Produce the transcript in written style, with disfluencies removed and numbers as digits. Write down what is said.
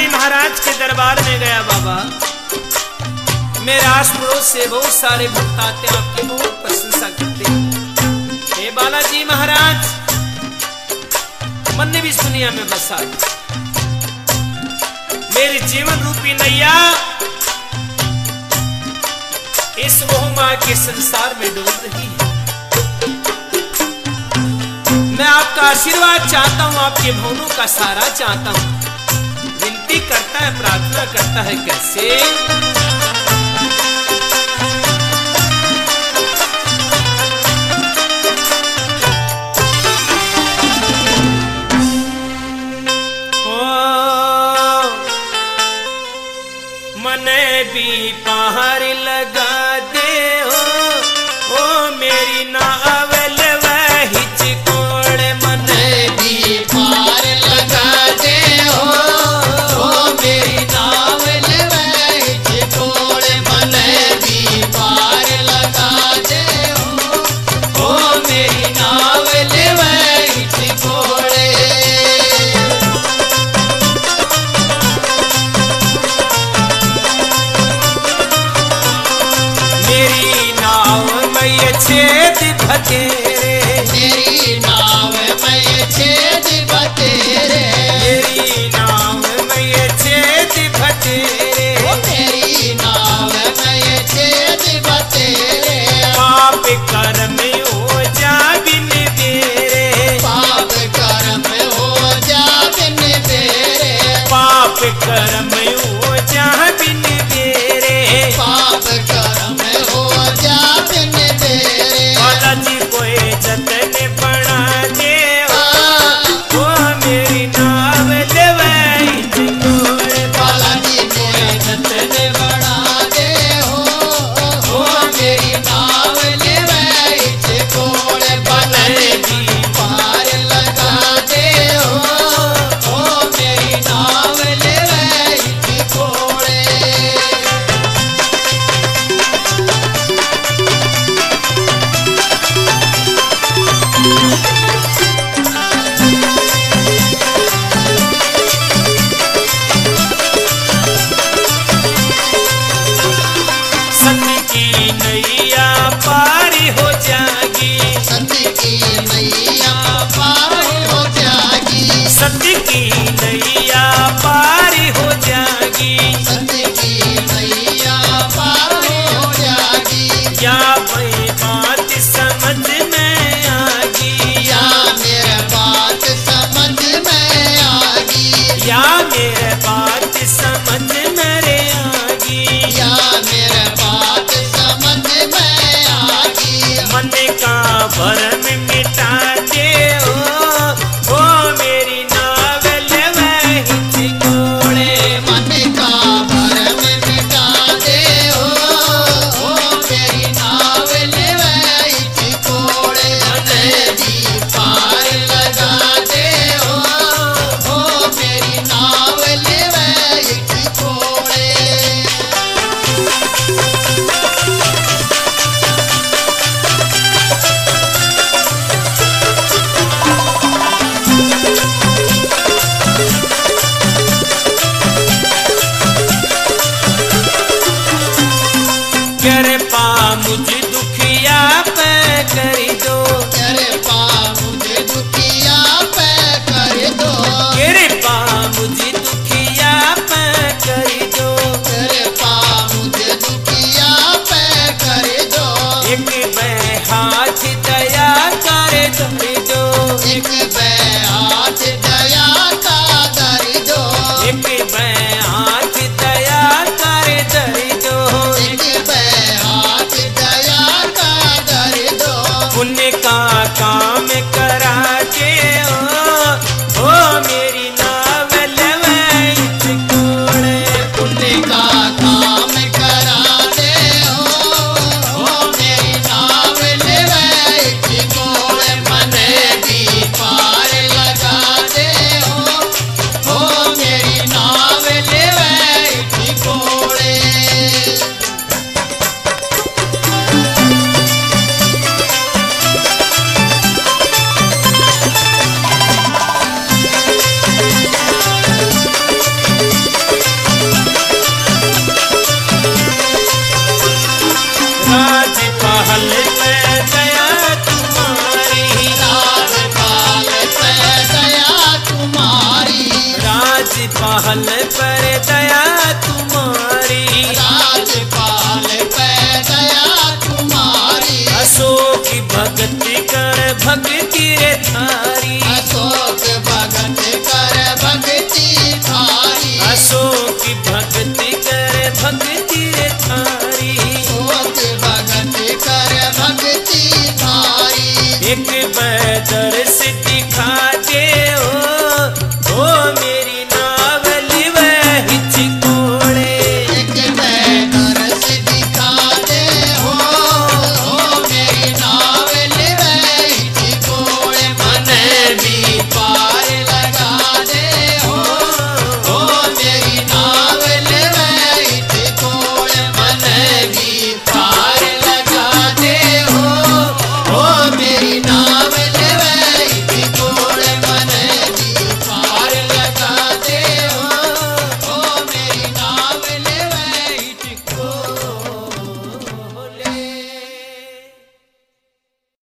जी महाराज के दरबार में गया बाबा। मेरे आस पड़ोस से बहुत सारे भक्त आते हैं, आपकी बहुत प्रशंसा करते हैं। हे बालाजी महाराज, मन ने भी इस दुनिया में बसा, मेरी जीवन रूपी नैया इस मोह माया के संसार में डूब रही है। मैं आपका आशीर्वाद चाहता हूं, आपके भवनों का सहारा चाहता हूं। विनती करता है, प्रार्थना करता है, कैसे? भी पहाड़ लगा दे ओ मेरी नावल वही चिकोड़, मन भी पहाड़ लगा दे ओ मेरी नावल वही चिकोड़, मन भी पहाड़ लगा दे ओ मेरी नावल वही चिकोड़। छेद बतेरे, मेरी नाव में छेद बतेरे, मेरी नाव में छेद बतेरे, मेरी नाव में छेद बतेरे। पाप कर्म हो जा बिन बेरे, पाप कर्म हो जा बिन बेरे, पाप कर्म हो जा बिन बेरे, पाप कर्म हो जा बिन बेरे। बालाजी कोई जतन बना दे ओ मेरी नाव लेवई चिकोड़, बालाजी कोई जतन बना दे ओ मेरी नाव लेवई चिकोड़, बालाजी भी पार लगा दे ओ मेरी नाव लेवई महल पर